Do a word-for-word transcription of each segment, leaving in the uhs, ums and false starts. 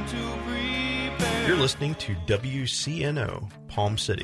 You're listening to W C N O, Palm City.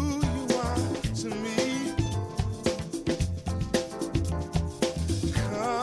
Come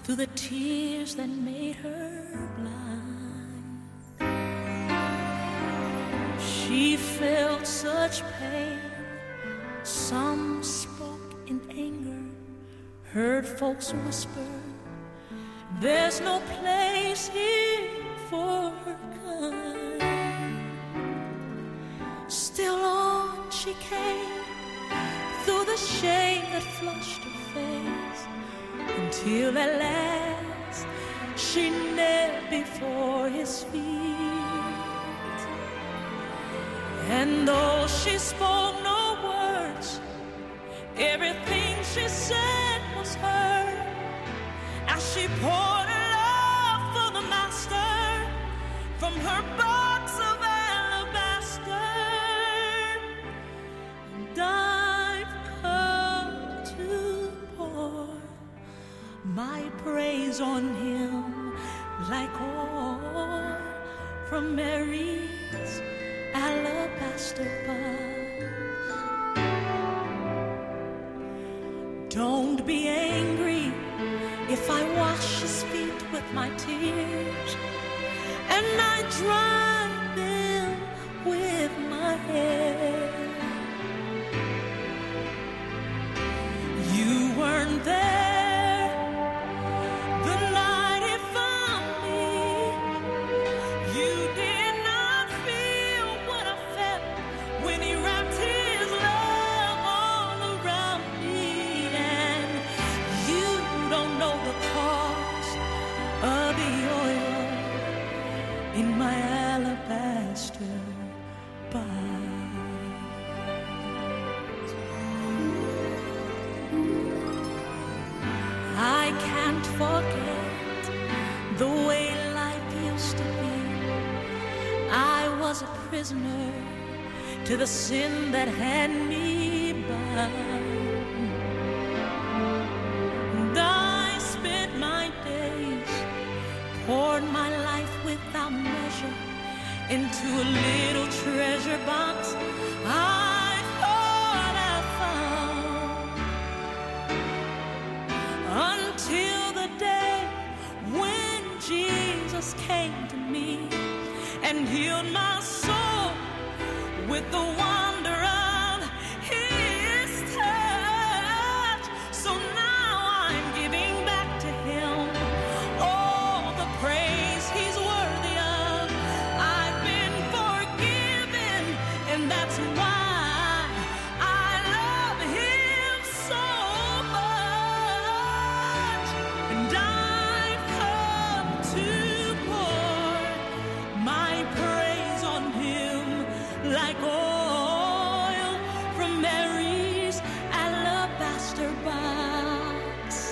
through the tears that made her blind. She felt such pain. Some spoke in anger, heard folks whisper, there's no place here for her kind. Still on she came, through the shame that flushed her face, until at last she knelt before his feet. And though she spoke no words, everything she said was heard, as she poured her love for the master from her box of alabaster. And I've come to pour my praise on him like oil from Mary's alabaster box. Don't be angry if I wash his feet with my tears and I dry them with my hair. You weren't there the night he found me. You did not feel what I felt when he wrapped his love all around me. And you don't know the cost of the oil in my alabaster box. I can't forget the way life used to be. I was a prisoner to the sin that had me bound. And I spent my days, poured my life without measure into a little treasure box I thought I found, until the day when Jesus came to me and healed my soul with the wonder of his touch. So now I'm giving back to him all the praise he's worthy of. I've been forgiven, and that's why I love him so much. And I've come to pour my praise on him like oil from Mary's alabaster box.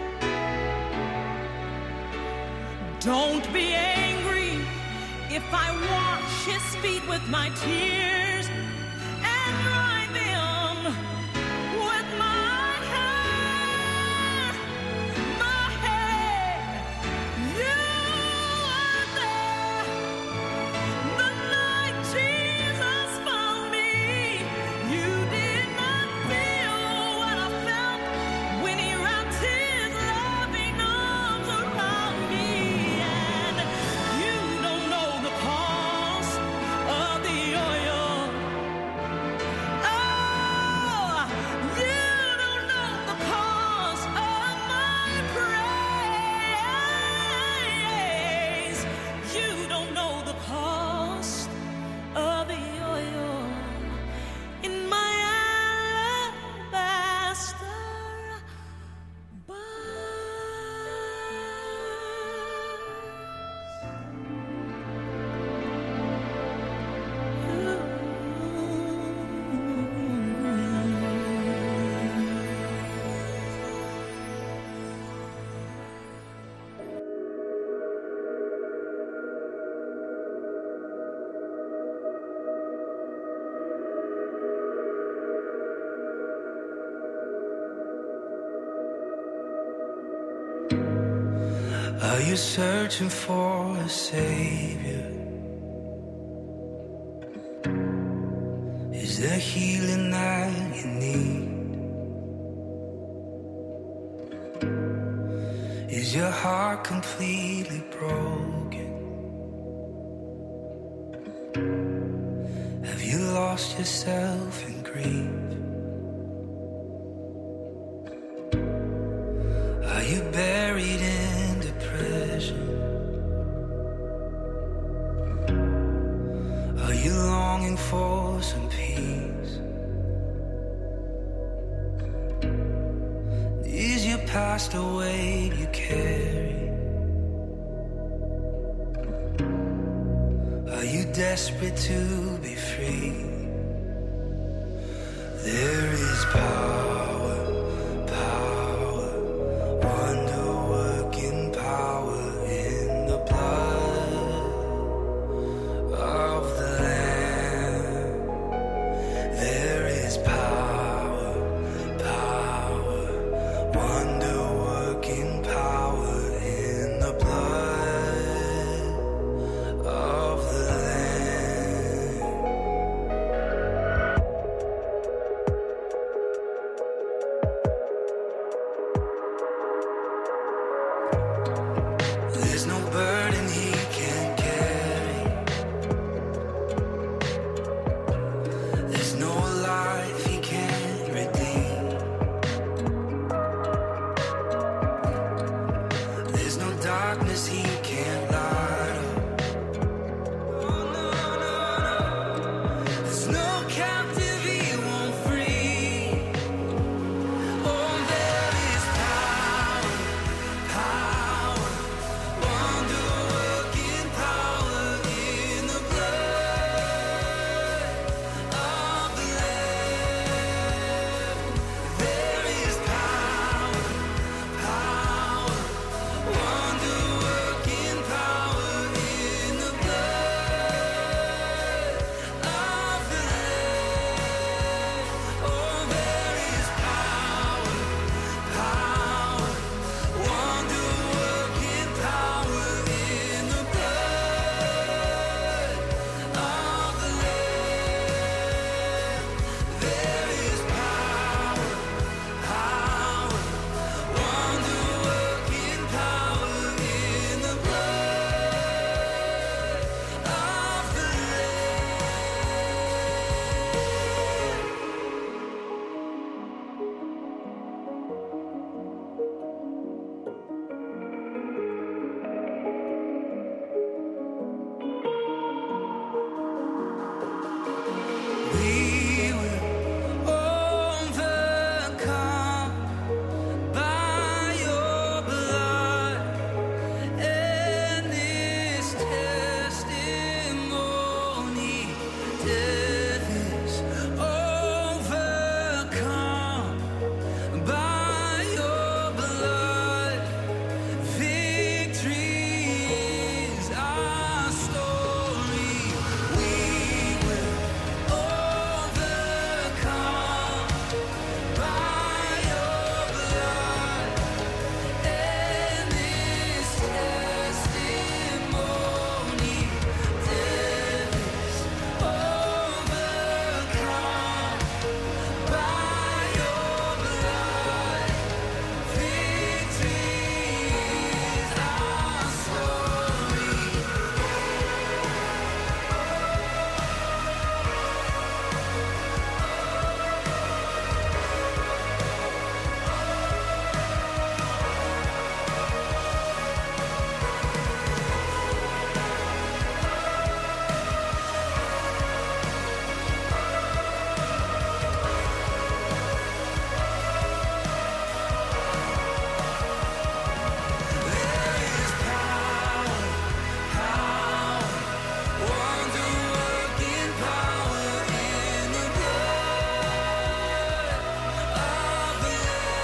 Don't be angry if I wash his feet with my tears and dry them with my hair, my hair. You are there the night Jesus found me. You did not feel what I felt when he wrapped his loving arms around me. And you don't know the cost of the oil. Oh, you don't know the cost of my praise. You don't know the cost of the oil in my alabaster box. Are you searching for a savior? Is there healing that you need? Is Is your heart completely broken? Have you lost yourself in grief? Are you buried in depression? Are you longing for some peace? Is your past a weight you carry? Are you desperate to be free? There is power, power, wonder-working power in the blood of the Lamb. There is power, power, wonder-working power in the blood of the Lamb. There's no burden he can't carry. There's no life he can't redeem. There's no darkness he can't light up. There's no captive he won't free. Oh, there is power, power, wonder-working power in the blood of the Lamb. There is power, power, wonder-working power in the blood of the Lamb. Oh, there is power, power, wonder-working power in the blood of the Lamb. There is power, power, wonder-working power in the blood of the We will overcome by your blood and this testimony. Death is overcome by your blood. Victory is our story. We will overcome by your blood and this testimony. Death is overcome by your blood. Victory is our story. There is power, power, wonder-working power in the blood of the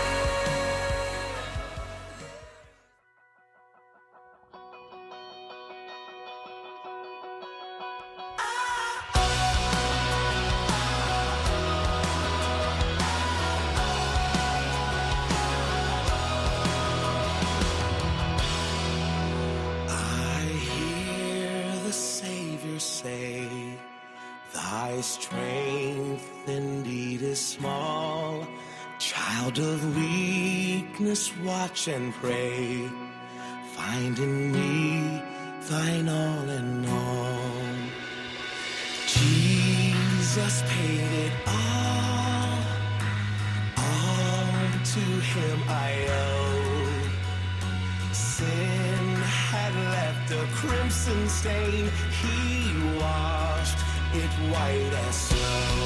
I hear the Savior say, thy strength indeed is small. Child of weakness, watch and pray. find in me thine all in all. Jesus paid it all, all to him I owe. Sin had left a crimson stain, he washed it white as snow.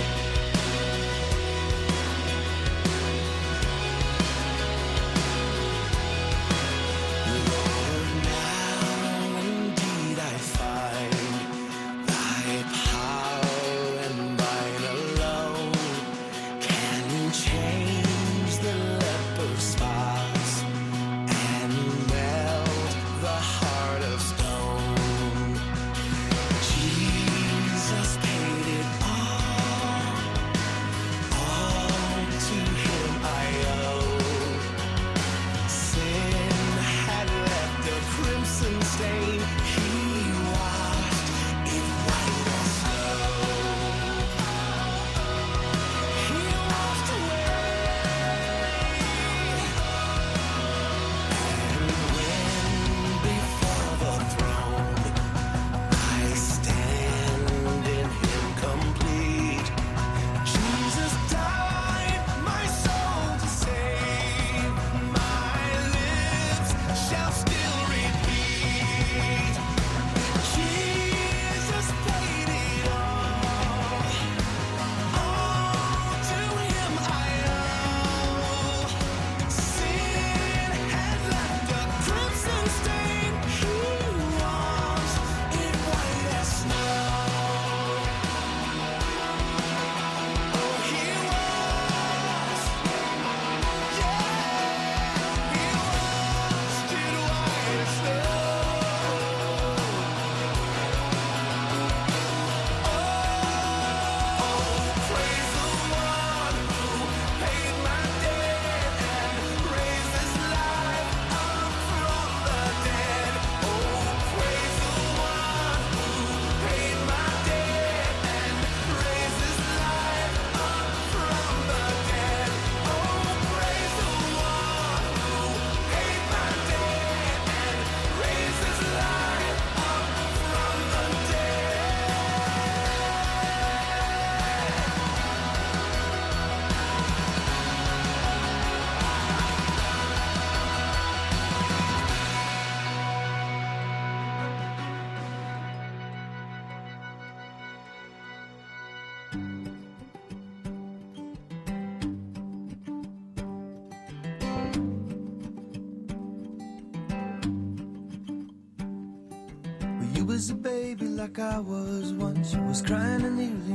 You was a baby like I was once. You was crying in the early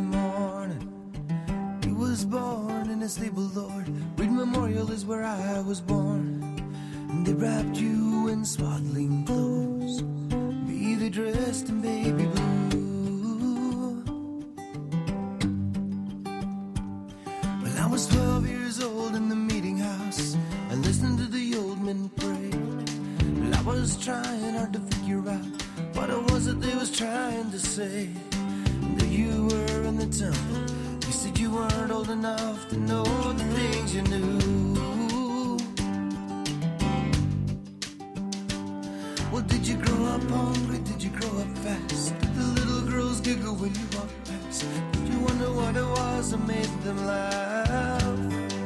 morning. You was born in a stable, Lord. Reed Memorial is where I was born. And they wrapped you in swaddling clothes. Me, they dressed in baby blue. Well, I was twelve years old in the meeting house. I listened to the old men pray. Well, I was trying hard to figure out what it was that they was trying to say. That you were in the temple. You said you weren't old enough to know the things you knew. Well, did you grow up hungry? Did you grow up fast? Did the little girls giggle when you walked past? Did you wonder what it was that made them laugh?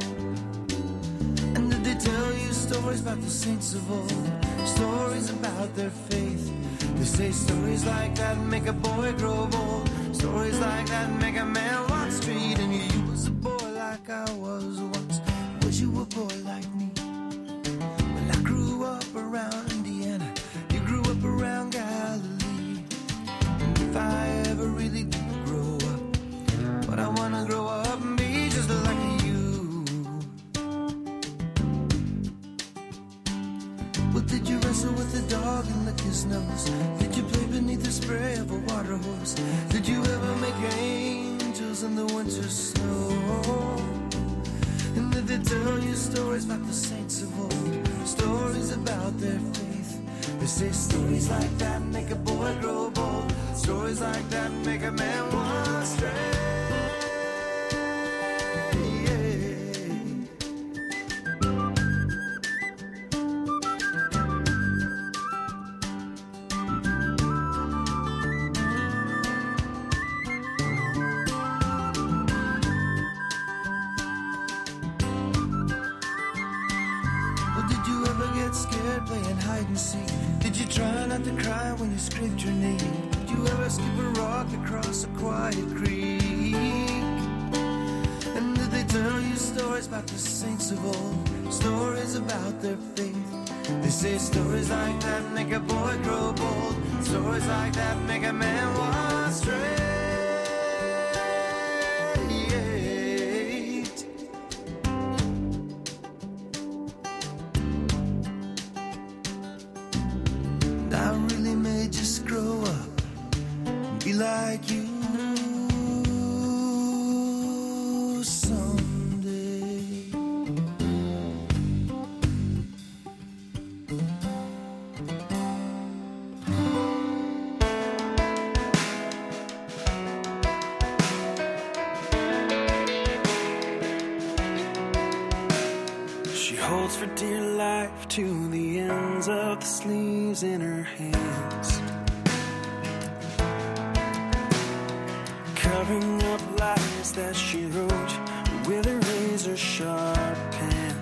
And did they tell you stories about the saints of old? Stories about their faith? They say stories like that make a boy grow bold. Stories like that make a man walk straight. And you was a boy like I was once. Was you a boy like me? Well, I grew up around Indiana. You grew up around Galilee. And if I ever really do grow up, but I wanna grow up and be just like you. Well, did you wrestle with the dog and lick his nose? Did you play beneath the spray of a water hose? Did you ever make angels in the winter snow? And did they tell you stories about the saints of old? Stories about their faith? They say stories like that make a boy grow bold. Stories like that make a man walk straight. playing hide and seek? Did you try not to cry when you scraped your knee? Did you ever skip a rock across a quiet creek? And did they tell you stories about the saints of old? Stories about their faith? They say stories like that make a boy grow bold. Stories like that make a man walk straight. And I really may just grow up and be like you someday. She holds for dear life to the ends of the sleeves in her hands, covering up lies that she wrote with a razor sharp pen.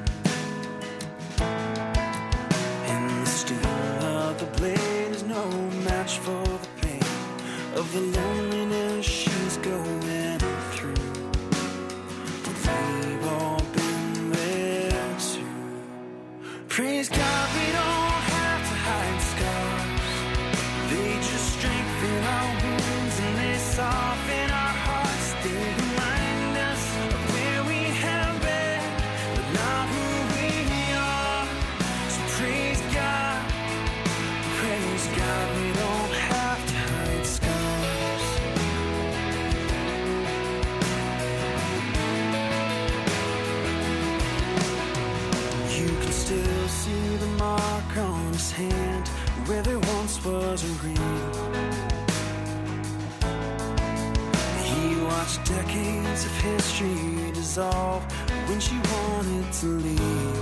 And the steel of the blade is no match for the pain of the loneliness she's going through. But we've all been there too. Praise God, we don't have to hide scars. They just strengthen our wounds and they soften our hearts. They remind us of where we have been, but not who we are. So praise God, praise God, we don't have to hide scars. You can still see the mark on his hand where there once was a ring. He watched decades of history dissolve when she wanted to leave.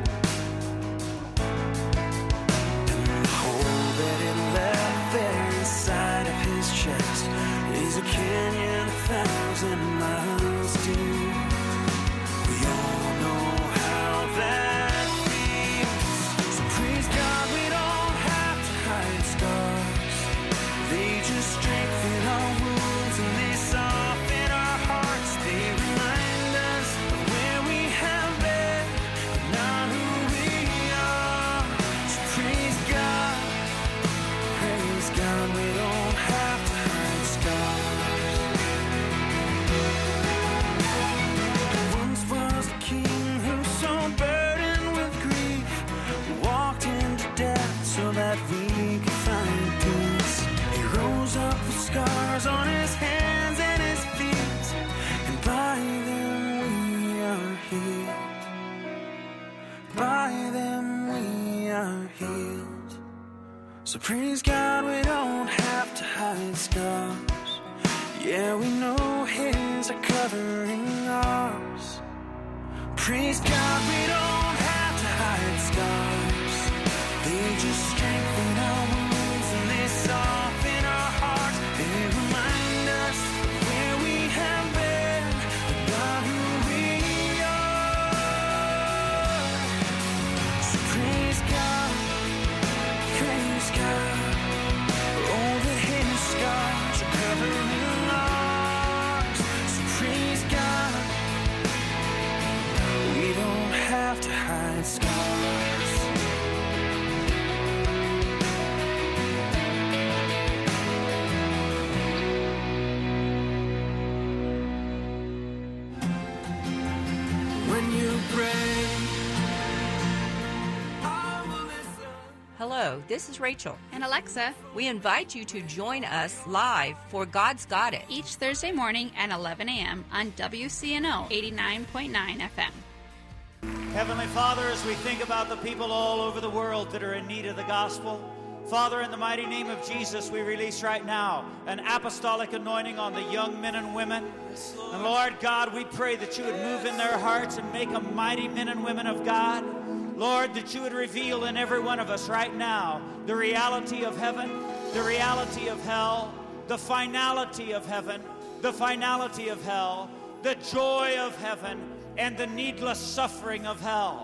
And the hole that it left there inside of his chest is a canyon a thousand miles deep. We all know how that feels. So praise God, we don't have to hide scars. They just strengthen our wounds and they soften our hearts. They remind us of where we have been, but not who we are. So praise God, praise God, we don't have to hide scars. Once was the king who, so burdened with grief, walked into death so that we could find peace. He rose up with scars on his hands and his feet, and by them we are healed. By them we are healed. So praise God, we don't have to hide scars. Yeah, we know his are covering ours. Praise God, we don't have to hide scars. They just strengthen our wounds and they soften our hearts. They remind us of where we have been, but not who we are. So praise God, praise God. All the hidden scars are covering ours. So praise God, we don't have to hide scars. When you pray, I will listen. Hello, this is Rachel. And Alexa, We invite you to join us live for God's Got It. each Thursday morning at eleven a.m. on W C N O eighty-nine point nine F M. Heavenly Father, as we think about the people all over the world that are in need of the gospel, Father, in the mighty name of Jesus, we release right now an apostolic anointing on the young men and women. And Lord God, we pray that you would move in their hearts and make them mighty men and women of God. Lord, that you would reveal in every one of us right now the reality of heaven, the reality of hell, the finality of heaven, the finality of hell, the joy of heaven, and the needless suffering of hell.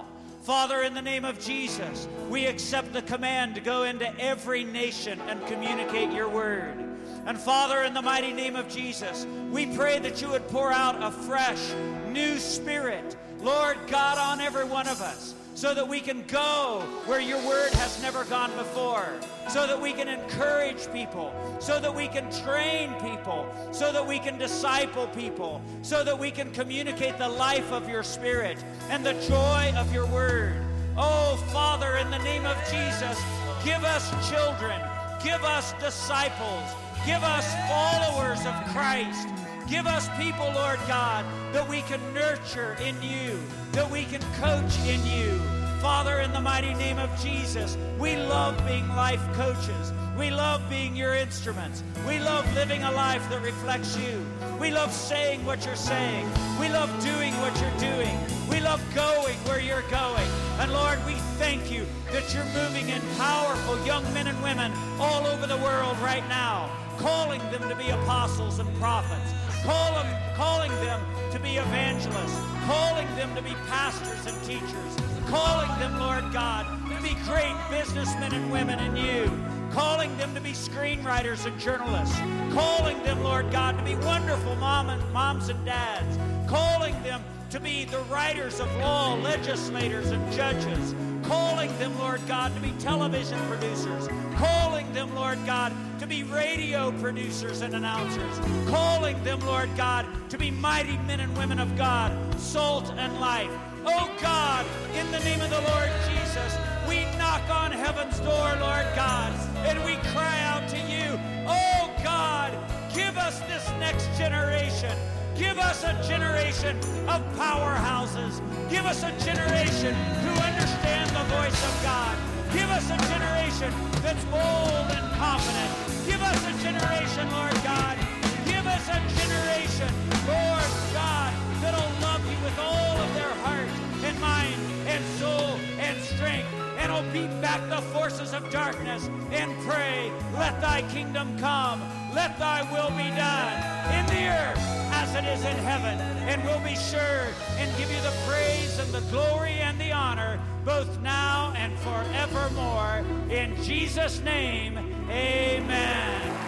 Father, in the name of Jesus, we accept the command to go into every nation and communicate your word. And Father, in the mighty name of Jesus, we pray that you would pour out a fresh, new spirit, Lord God, on every one of us, so that we can go where your word has never gone before, so that we can encourage people, so that we can train people, so that we can disciple people, so that we can communicate the life of your spirit and the joy of your word. Oh, Father, in the name of Jesus, give us children, give us disciples, give us followers of Christ. Give us people, Lord God, that we can nurture in you, that we can coach in you. Father, in the mighty name of Jesus, we love being life coaches. We love being your instruments. We love living a life that reflects you. We love saying what you're saying. We love doing what you're doing. We love going where you're going. And Lord, we thank you that you're moving in powerful young men and women all over the world right now, calling them to be apostles and prophets, call them, calling them to be evangelists, calling them to be pastors and teachers, calling them, Lord God, to be great businessmen and women in you, calling them to be screenwriters and journalists, calling them, Lord God, to be wonderful mom and, moms and dads, calling them to be the writers of law, legislators and judges, calling them, Lord God, to be television producers, calling them, Lord God, to be radio producers and announcers, calling them, Lord God, to be mighty men and women of God, salt and light. Oh God, in the name of the Lord Jesus, we knock on heaven's door, Lord God, and we cry out to you, oh God, give us this next generation. Give us a generation of powerhouses. Give us a generation who understand the voice of God. Give us a generation that's bold and confident. Give us a generation, Lord God. Give us a generation, Lord God, that'll love you with all of their heart and mind and soul and strength, and will beat back the forces of darkness and pray, let thy kingdom come, let thy will be done in the earth as it is in heaven. And we'll be sure and give you the praise and the glory and the honor both now and forevermore. In Jesus' name, amen.